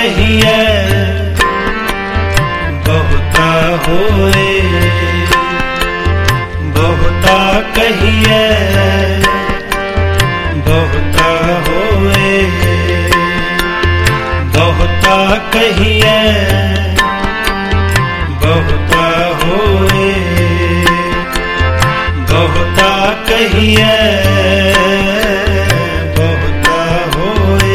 कहिए बहुता होए, बहुता कहिए बहुता होए, बहुता कहिए बहुता होए, बहुता कहिए बहुता होए।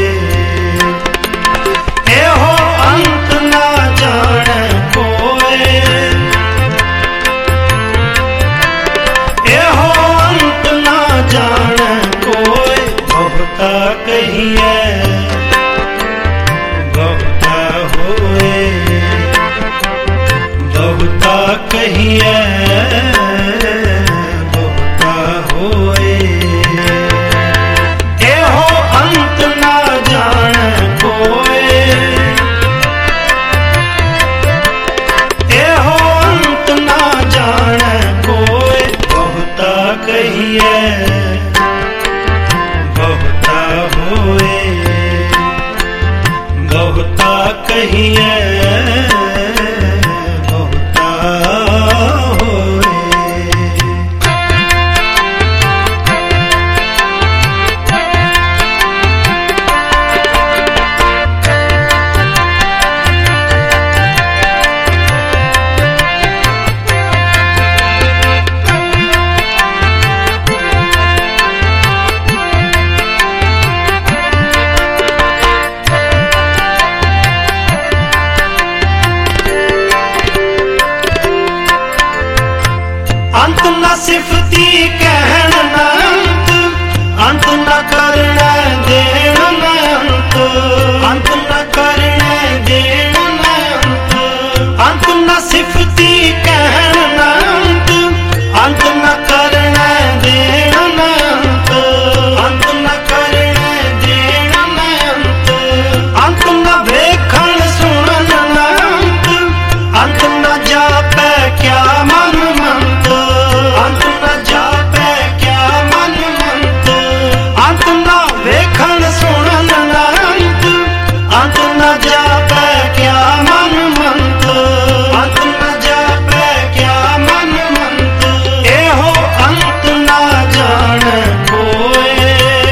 एहो अंत ना जाने कोई, एहो अंत ना जाने कोई, बहुता कहिए बहुता होए, बहुता कहिए बहुता होए। एहो अंत ना जाने कोई, एहो अंत ना जाने कोई, बहुता कहिए बहुता होए, बहुता कहिए बहुता होए। अंत न सिफती कहण न अंत, अंत न करना देण न अंत, अंत न करना देण न अंत, अंत न सिफती कहण न अंत, अंत न करना देण न अंत, अंत न करना देण न अंत, अंत न वेखण सुनन न अंत, अंत न जापै क्या मन मंत, अंत न जापै क्या मन मंत, अंत न वेखण सुनन न अंत, अंत न जापै क्या मन मंत, अंत न जापै क्या मन मंत। एहो अंत ना जाने कोई,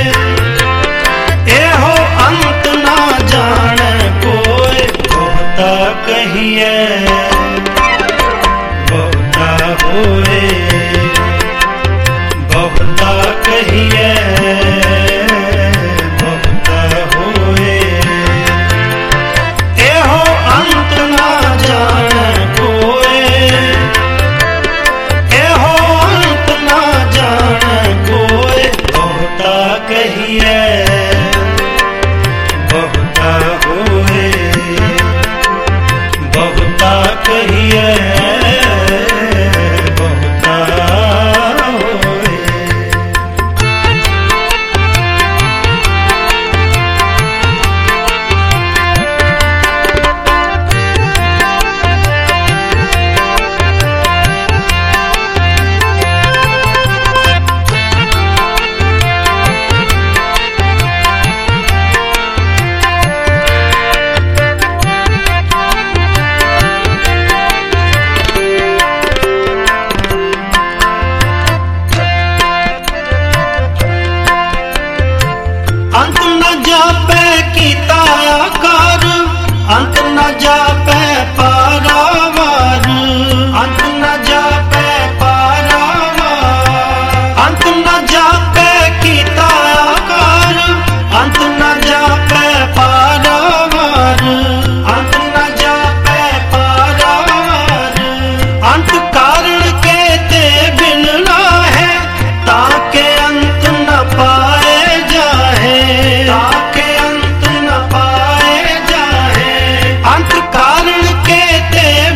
एहो अंत ना जाने कोई, बहुता कहिए बहुता होए, बहुता कहिए बहुता होए। एहो अंत ना जाने कोई, एहो अंत ना जाने कोई, बहुता कहिए बहुता होए, बहुता कहिए बहुता होए। अंत न जापै कीता आकार, अंत न जापै पारावार, अंत न जापै पारावार, अंत न जापै कीता आकार, अंत न जापै पारावार, अंत न जापै पारावार। अंत कारण के ते बिनना है, ताके अंत न पाए जाए, ताके अंत न पाए जाए। अंत कारण के ते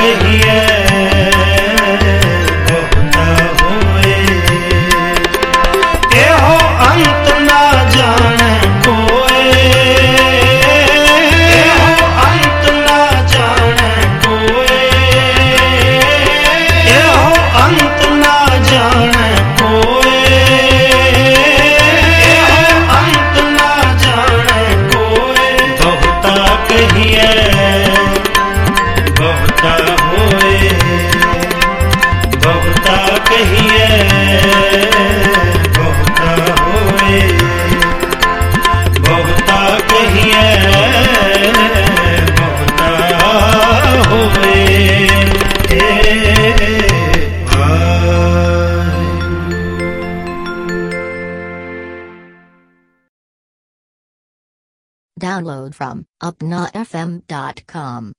कहिए बहुता होए। एहो अंत ना जाने कोए, एहो अंत ना जाने कोए, एहो अंत ना जाने कोए, एहो अंत ना जाने कोए। बहुता कहिए बहुता होए, बहुता कहिए बहुता होए, बहुता कहिए बहुता होए। Download from upnafm.com.